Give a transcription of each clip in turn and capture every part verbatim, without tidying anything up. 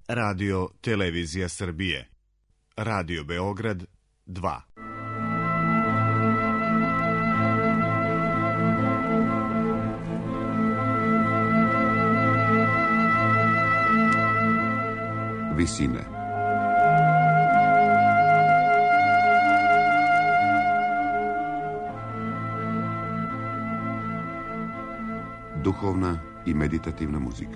Radio Televizija Srbije. Radio Beograd dva. Visine. Duhovna i meditativna muzika.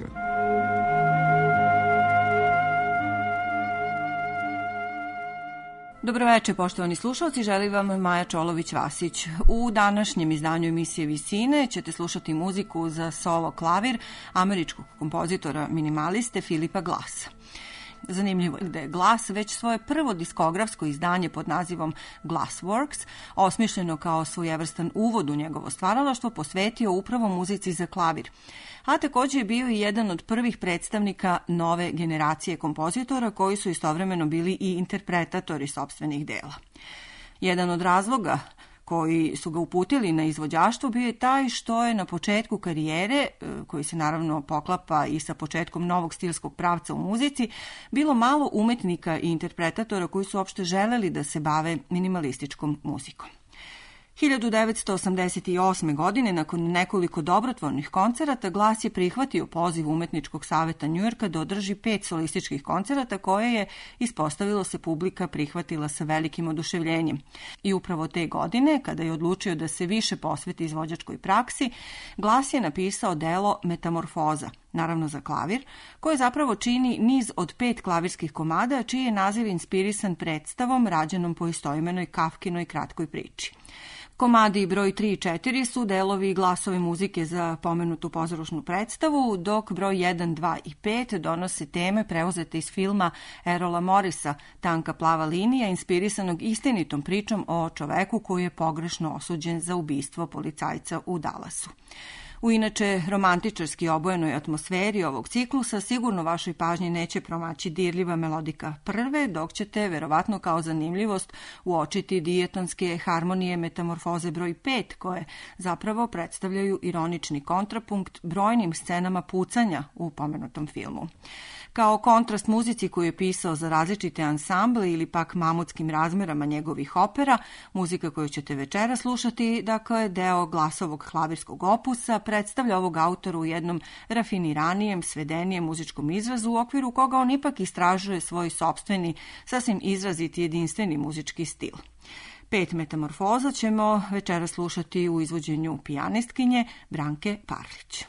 Dobroveče, poštovani slušalci, želim vam Maja Čolović-Vasić. U današnjem izdanju emisije Visine ćete slušati muziku za solo klavir američkog kompozitora minimaliste Philipa Glassa. Zanimljivo je da je Glass već svoje prvo diskografsko izdanje pod nazivom Glassworks, osmišljeno kao svojevrstan uvod u njegovo stvaralaštvo, posvetio upravo muzici za klavir. A također je bio i jedan od prvih predstavnika nove generacije kompozitora koji su istovremeno bili i interpretatori sopstvenih dela. Jedan od razloga koji su ga uputili na izvođaštvo bio je taj što je na početku karijere, koji se naravno poklapa i sa početkom novog stilskog pravca u muzici, bilo malo umetnika i interpretatora koji su uopšte želeli da se bave minimalističkom muzikom. hiljadu devetsto osamdeset osme. godine, nakon nekoliko dobrotvornih koncerata, Glass je prihvatio poziv Umetničkog saveta Njujorka da održi pet solističkih koncerata koje je, ispostavilo se, publika prihvatila sa velikim oduševljenjem. I upravo te godine, kada je odlučio da se više posveti izvođačkoj praksi, Glass je napisao delo Metamorfoza, naravno za klavir, koje zapravo čini niz od pet klavirskih komada, čiji je naziv inspirisan predstavom rađenom po istoimenoj Kafkinoj kratkoj priči. Komadi broj tri i četiri su delovi Glassove muzike za pomenutu pozorišnu predstavu, dok broj jedan, dva i pet donose teme preuzete iz filma Erola Morrisa Tanka plava linija, inspirisanog istinitom pričom o čoveku koji je pogrešno osuđen za ubistvo policajca u Dallasu. U inače romantičarski obojenoj atmosferi ovog ciklusa sigurno vašoj pažnji neće promaći dirljiva melodika prve, dok ćete verovatno kao zanimljivost uočiti dijetonske harmonije Metamorfoze broj pet, koje zapravo predstavljaju ironični kontrapunkt brojnim scenama pucanja u pomenutom filmu. Kao kontrast muzici koju je pisao za različite ansamble ili pak mamutskim razmerama njegovih opera, muzika koju ćete večera slušati, dakle, deo Glassovog klavirskog opusa, predstavlja ovog autora u jednom rafiniranijem, svedenijem muzičkom izrazu, u okviru koga on ipak istražuje svoj sopstveni, sasvim izraziti jedinstveni muzički stil. Pet Metamorfoza ćemo večera slušati u izvođenju pijanistkinje Branke Parlić.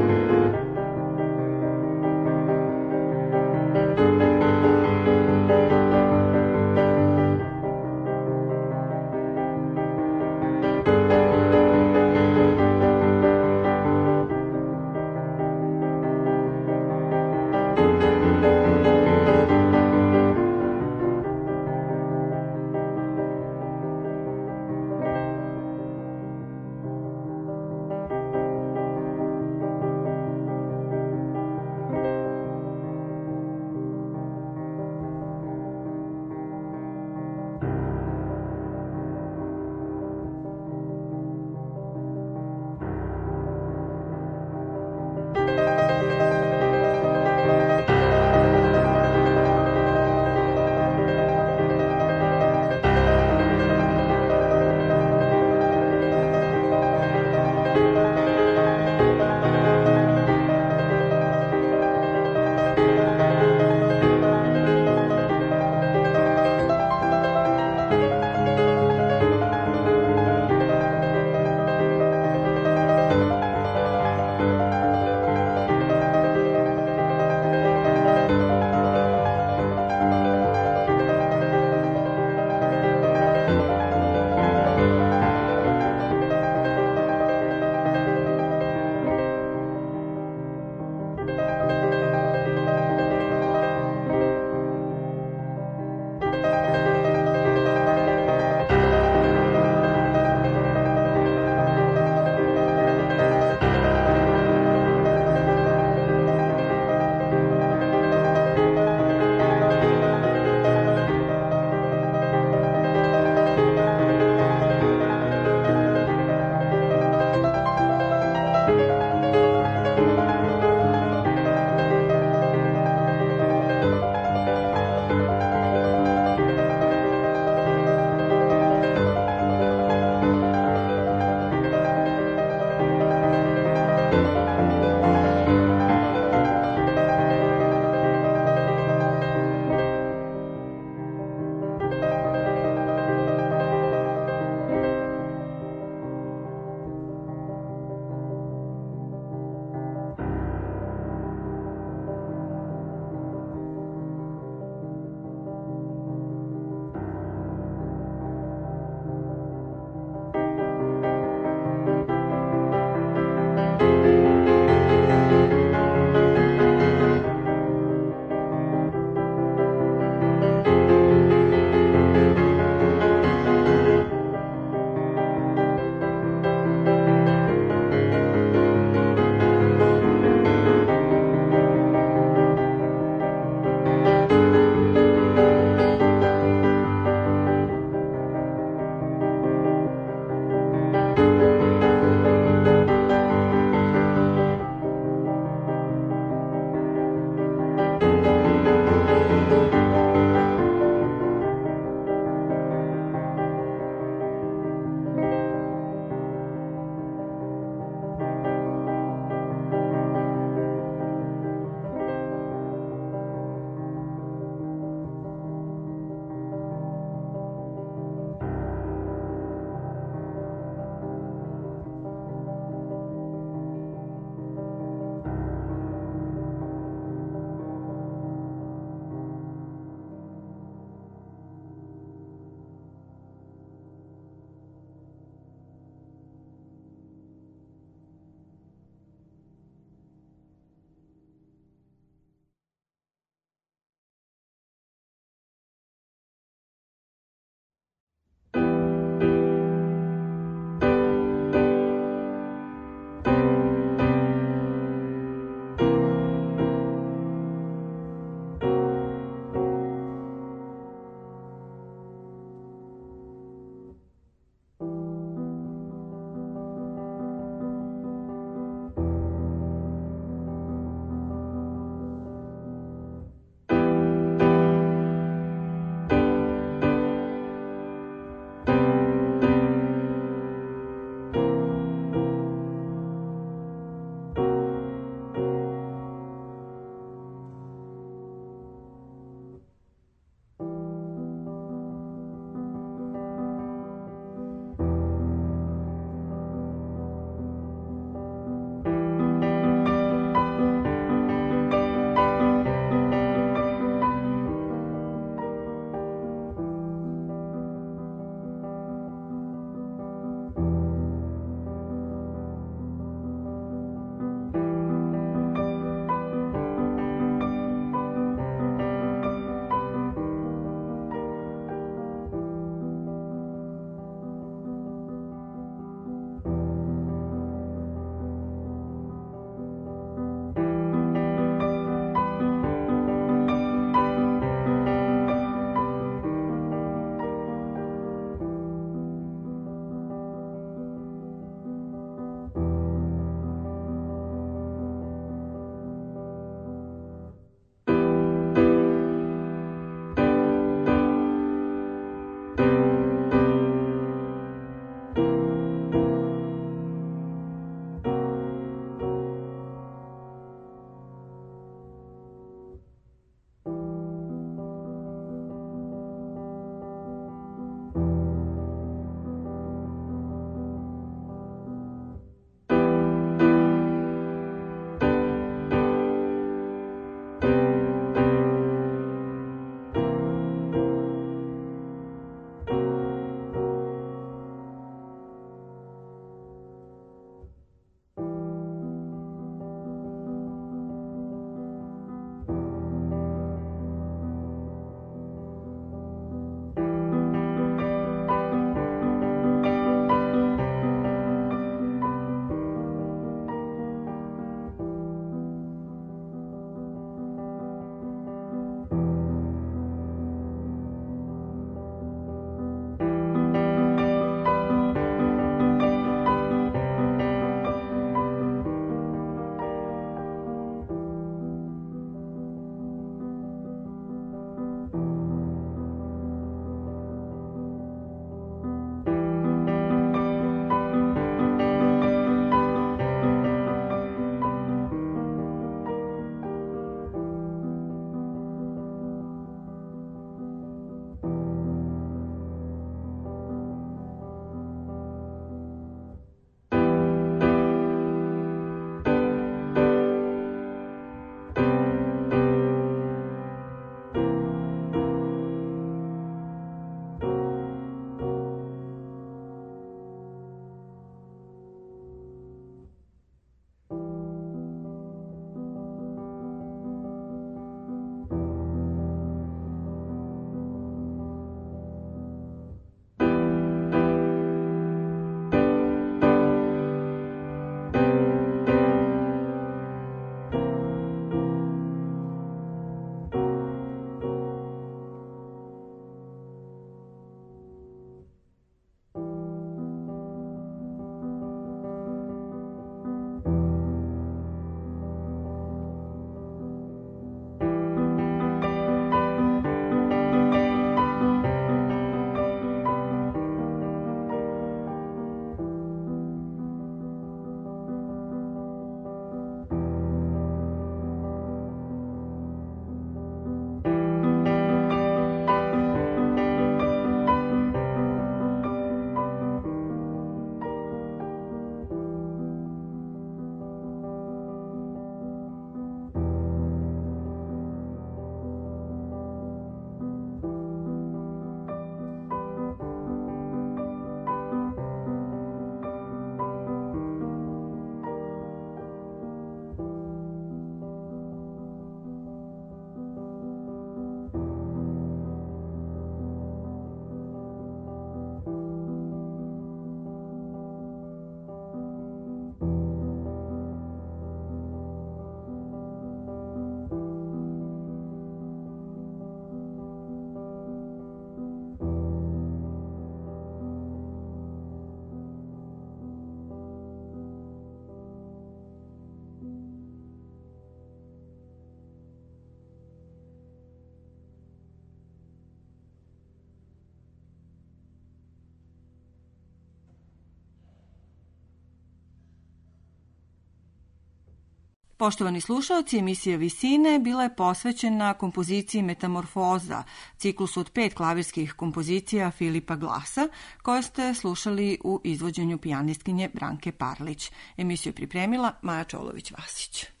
Poštovani slušalci, emisija Visine bila je posvećena kompoziciji Metamorfoza, ciklusu od pet klavirskih kompozicija Filipa Glasa, koje ste slušali u izvođenju pijanistkinje Branke Parlić. Emisiju je pripremila Maja Čolović-Vasić.